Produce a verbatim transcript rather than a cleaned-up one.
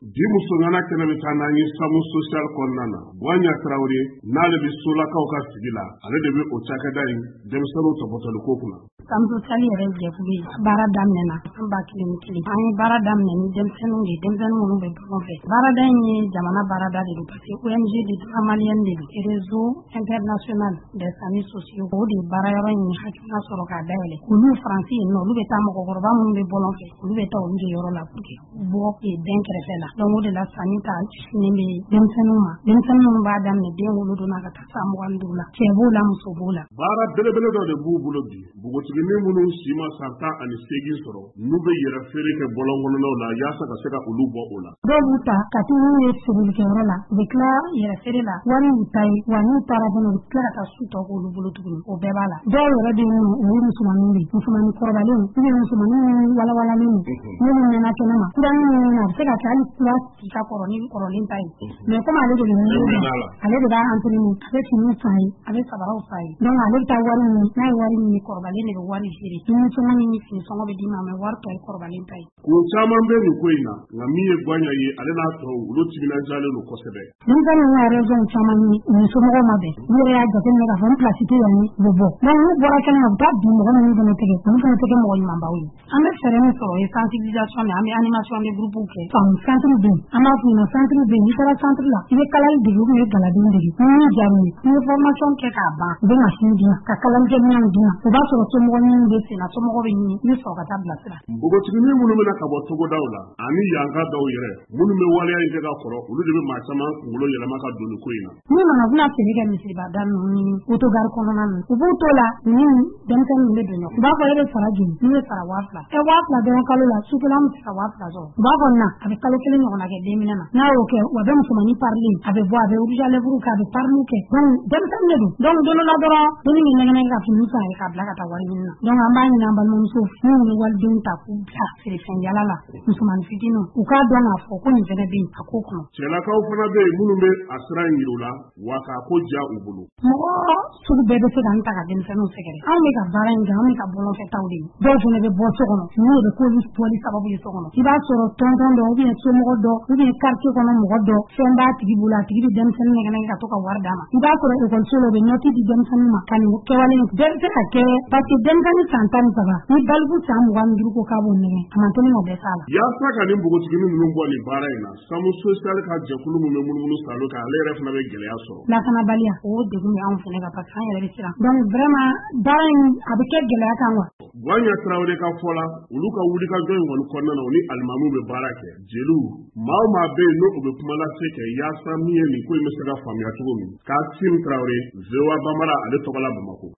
Di musongana kɛnɛ bɛ taa n'an ye samu social kɔnɔna na Buwanya Tarawele n'ale bɛ solakaw ka sigi la ale de bɛ o cakɛda in denmisɛnninw tɔpɔtɔli ko kunna. Samu social yɛrɛ jɛkulu ye baara daminɛna an ba kelen ni kelen an ye baara daminɛ ni denmisɛnninw de denmisɛnnin minnu bɛ dugu fɛ baarada in ye jamana baarada de don parce que O N G de droit malien de don réseau international des familles sociaux o de baara yɔrɔ in hakilina sɔrɔ k'a dayɛlɛ olu faransi yen nɔ olu bɛ taa mɔgɔkɔrɔba minnu bɛ bɔlɔn fɛ olu bɛ taa olu de yɔrɔ la pour que bɔ den kɛrɛfɛ la donc o de la sanni ta sini bɛ denmisɛnninw ma denmisɛnnin minnu b'a daminɛ den wolodon ka taa san mugan ni duuru la cɛ b'o la muso b'o la. Baara belebele dɔ de b'u bolo bi npogotiginin minnu si ma san tan ani seegin sɔrɔ n'u bɛ yɛrɛ feere kɛ bɔlɔn kɔnɔnaw la yaasa ka se ka olu bɔ o la. Dɔw b'u ta ka t'u n'u ye feerelikɛyɔrɔ la u bɛ tila yɛrɛ feere la wari y'u ta ye wa n'u taara fana u bɛ tila ka taa su tɔ k'olu bolo tuguni o bɛɛ b'a la. Dɔw yɛrɛ bɛ yen nɔ o ye musomaninw de ye musomanin kɔrɔbalen ou bien musomanin minnu walawalalen don n'olu mɛnna kɛnɛ ma kuranin minnu na a bɛ se ka kɛ hali kura si ka kɔrɔ ni kɔrɔlen ta ye mais comme ale de bɛ ɲini ale de b'a entraîner a bɛ finiw san ye a bɛ sabaraw san ye donc ale bɛ taa wari ɲini n'a ye wari ɲini kɔrɔbalen de bɛ wari feere dumuni sɔngɔ ni fini sɔngɔ bɛ d'i ma mais wari tɔ ye kɔrɔbalen ta ye. Ko caman bɛ nin ko in na nka min ye Buwanya ye ale n'a tɔw olu timinandiyalen don kosɛbɛ. Denmisɛnninw ka raison caman ye u ni somɔgɔw ma bɛn u yɛrɛ y'a jateminɛ k'a fɔ ni place tɛ yan u bɛ bɔ donc n'u bɔra kɛnɛ ma u bɛ taa bin mɔgɔ minnu fana tɛgɛ olu fana tɛ kɛ mɔgɔ ɲumanbaw ye. An bɛ fɛɛrɛ min sɔrɔ o ye sensibilisation de an bɛ animation de groupe kɛ faamu centre bɛ yen an b'a f'u ɲɛna centre bɛ yen n'i taara centre la i bɛ kalali dege ou bien i bɛ galadon dege ni min diyara u ye n'i ye formation kɛ k'a ban u bɛ machine d'i ma ka kalalikɛ minɛnw d'i ma o b'a sɔrɔ somɔgɔ ɲini bɛ sen na somɔgɔ bɛ ɲini i bɛ sɔrɔ ka taa bilasira. Npogotiginin minnu bɛna ka bɔ togodaw la ani yanka dɔw yɛrɛ minnu bɛ waleya in kɛ ka kɔrɔ olu de bɛ maa caman kunkolo yɛlɛma ka don nin ko in na. N'u nana u bɛna feere kɛ misiribada ninnu ni autogare kɔnɔna ninnu u b'u to la ni denmisɛnninw bɛ don ɲɔgɔn u b'a fɔ e bɛ sara joli n'u bɛ sara waa fila ɛ waa fila dɔrɔn kalo la sukula mu se ka waa fila sɔrɔ u b'a fɔ na a bɛ kalo kelen ɲɔgɔnna kɛ den minɛ na n'a y'o kɛ wa bɛ musomanin parili a bɛ bɔ a bɛ rouge à lèvres kɛ a bɛ pariliw kɛ donc denmisɛnnin de don donc don dɔ la dɔrɔn denni bɛ nɛgɛnɛgɛ ka fini san yɛrɛ k'a bila ka taa wari ɲini na donc an b'a ɲini an balimamuso minnu bɛ walidenw ta k'u bila feerefɛn yala la musomanin fitininw u k'a dɔn k'a fɔ ko nin fɛnɛ bɛ yen a ko kɔnɔ. Cɛlakaw fana bɛ yen minnu bɛ a sira in yiri u la wa k'a ko ja u bolo. Mɔgɔ sugu bɛɛ bɛ se ka n ta ka denmisɛnninw sɛgɛrɛ anw bɛ ka baara in kɛ anw bɛ ka bɔlɔnfɛtaw de ye dɔw fana bɛ bɔ so kɔnɔ n'u yɛrɛ k'olu bɔli sababu ye so kɔnɔ i b'a sɔrɔ tɔntɔn dɔ ou bien somɔgɔ dɔ ou bien quartier kɔnɔ mɔgɔ dɔ fɛn b'a tigi bolo a tigi bɛ denmisɛnnin nɛgɛnɛgɛ ka to ka wari d'a ma i b'a sɔrɔ ekɔliso la u bɛ nɔti di denmisɛnnin ma ka nin kɛwale in bɛɛ bɛ se ka kɛ parce que denmisɛnnin san tan ni saba ni baliku san mugan ni duuru ko k'a b'o nɛgɛ a man teli ka bɛɛ s'a la. Yaasa ka nin npogotiginin ninnu bɔ nin baara in na samu social ka jɛkulu min bɛ munumunu salo kan ale yɛrɛ fana bɛ gɛlɛya sɔrɔ. Lakanabaliya o degun bɛ anw fana kan parce que an yɛrɛ bɛ siran donc vraiment baara in a bɛ kɛ gɛlɛya kan wa. Buwanya Tarawele ka fɔ la olu ka wulikajɔ in kɔni kɔnɔna na u ni alimamuw bɛ baara kɛ jeliw maa o maa bɛ yen n'o bɛ kuma lase kɛ yaasa min ye nin ko in bɛ se ka faamuya cogo min Kasim Tarawele V O A Banbara ale tɔgɔ la Bamakɔ.